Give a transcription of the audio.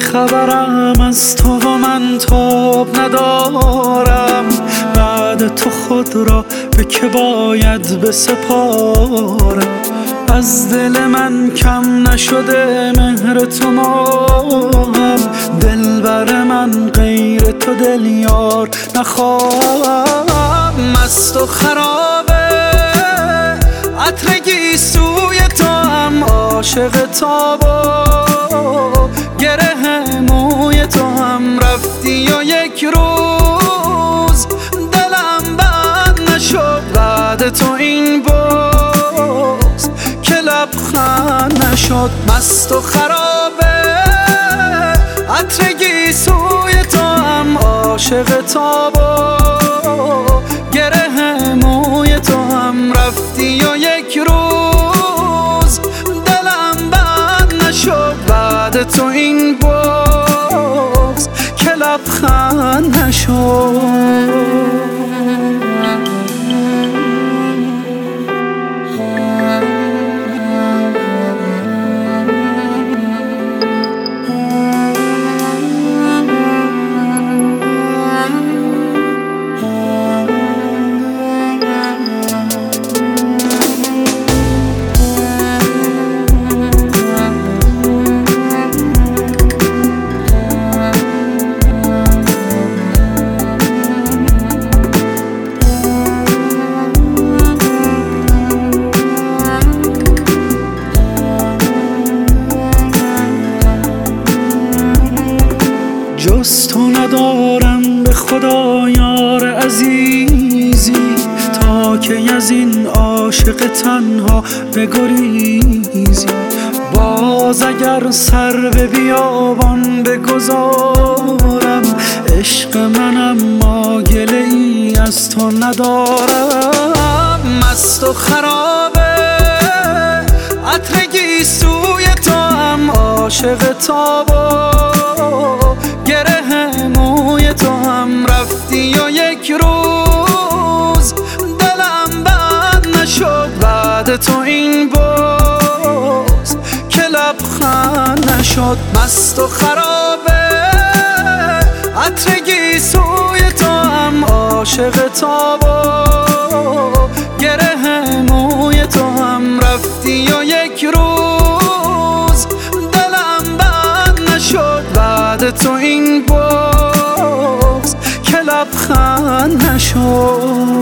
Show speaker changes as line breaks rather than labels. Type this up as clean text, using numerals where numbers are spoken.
بیخبرم از تو و من تاب ندارم. بعد تو خود را به که باید بسپارم. از دل من کم نشده مهر تو ماهم. دلبر من غیر تو دل یار نخواهم. مست و خرابه عطر گیسوی تو هم، عاشق تاب و گره موی تو هم. رفتی و یک روز دلم بند نشد بعد تو این باز که لبخند نشد. مست و خرابه عطر گیسوی تو هم، عاشق تاب و گره موی تو هم. رفتی و یک روز دلم بند نشد بعد تو این باز که لبخند نشد. جز تو ندارم به خدا یار عزیزی، تا که از این عاشق تنها بگریزی. باز اگر سر به بیابان بگذارم، عشق منم ما گله ای از تو ندارم. مست و خرابه عطر گیسوی تو هم، عاشق تاب و گره موی تو هم. رفتی و یک روز دلم بند نشد بعد تو این باز که لبخند نشد. مست و خرابه عطر گیسوی تو هم، عاشق تاب و گره موی تو هم. رفتی و یک روز دلم بند نشد بعد تو این باز که لبخند نشد.